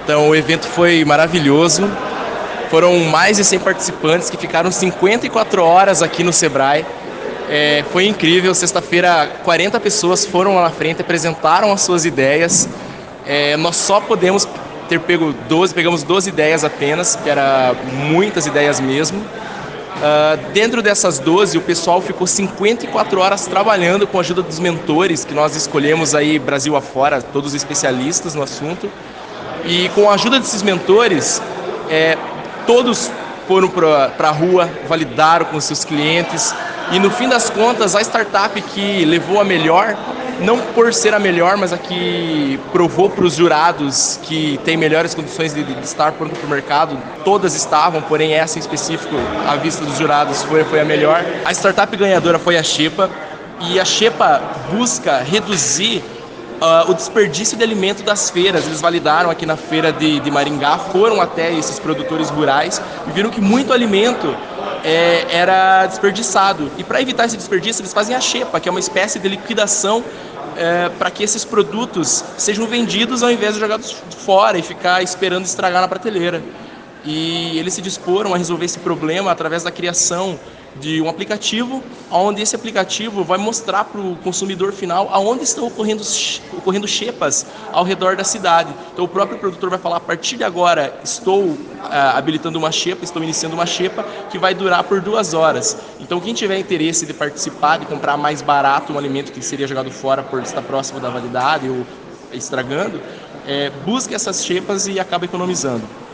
Então o evento foi maravilhoso. Foram mais de 100 participantes que ficaram 54 horas aqui no Sebrae. Foi incrível. Sexta-feira, 40 pessoas foram lá na frente, apresentaram as suas ideias. Nós só podemos pegamos 12 ideias apenas, que eram muitas ideias mesmo. Dentro dessas 12, o pessoal ficou 54 horas trabalhando com a ajuda dos mentores, que nós escolhemos aí Brasil afora, todos especialistas no assunto. E com a ajuda desses mentores, todos foram para a rua, validaram com seus clientes. E no fim das contas, a startup que levou a melhor, não por ser a melhor, mas a que provou para os jurados que tem melhores condições de estar pronto para o mercado, todas estavam, porém essa em específico, à vista dos jurados, foi a melhor. A startup ganhadora foi a Xepa, e a Xepa busca reduzir o desperdício de alimento das feiras. Eles validaram aqui na feira de Maringá, foram até esses produtores rurais e viram que muito alimento era desperdiçado. E para evitar esse desperdício, eles fazem a Xepa, que é uma espécie de liquidação para que esses produtos sejam vendidos ao invés de jogados fora e ficar esperando estragar na prateleira. E eles se disporam a resolver esse problema através da criação de um aplicativo, onde esse aplicativo vai mostrar para o consumidor final aonde estão ocorrendo xepas ao redor da cidade. Então o próprio produtor vai falar: a partir de agora estou habilitando uma xepa, estou iniciando uma xepa que vai durar por 2 horas. Então quem tiver interesse de participar, de comprar mais barato um alimento que seria jogado fora por estar próximo da validade ou estragando, busque essas xepas e acaba economizando.